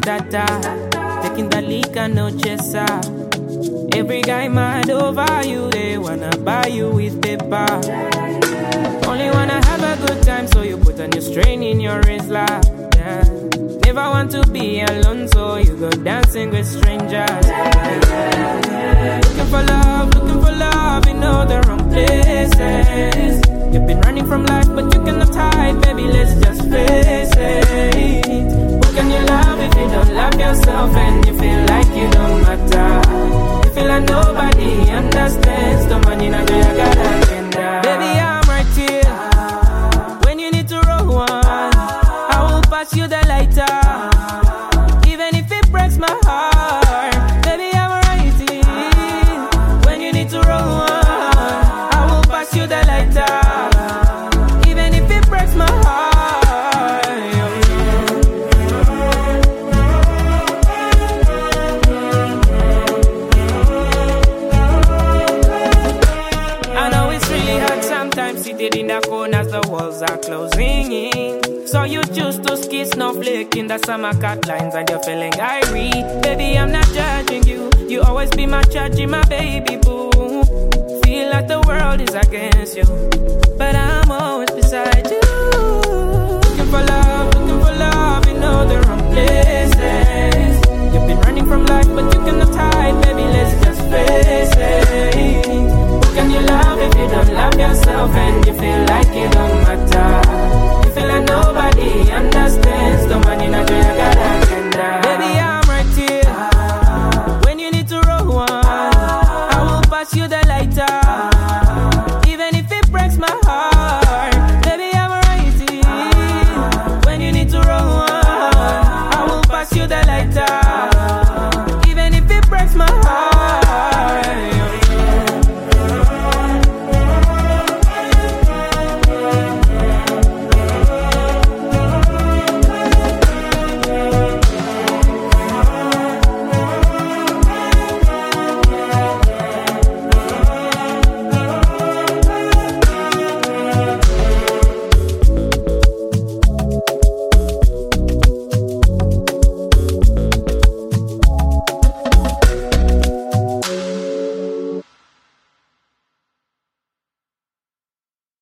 data. Taking the leak and no chaser. Every guy mad over you, they wanna buy you with paper. Only wanna have a good time, so you put a new strain in your Rizla. Yeah. Never want to be alone, so you go dancing with strangers. Looking for love in all the wrong places. You've been running from life, but you cannot hide, baby, let's just face it. Who can you love if you don't love yourself and you feel like you don't matter? You feel like nobody understands the money now you got agenda. Baby, I'm right here when you need to roll one. I will pass you the lighter, even if it breaks my heart. Baby, I'm right here when you need to roll one. I will pass you the lighter, even if it breaks my heart. I know it's really hard sometimes, seated in the corners, the walls are closing in. So you choose to ski snowflake in the summer cut lines and you're feeling irate. Baby, I'm not judging you. You always be my judge, my baby boo. Feel like the world is against you, but I'm